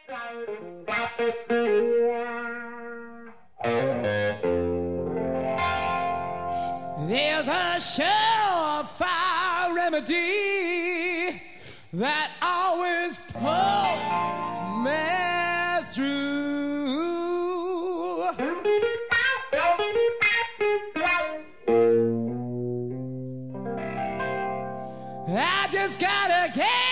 There's a surefire remedy that always pulls me through. I just gotta get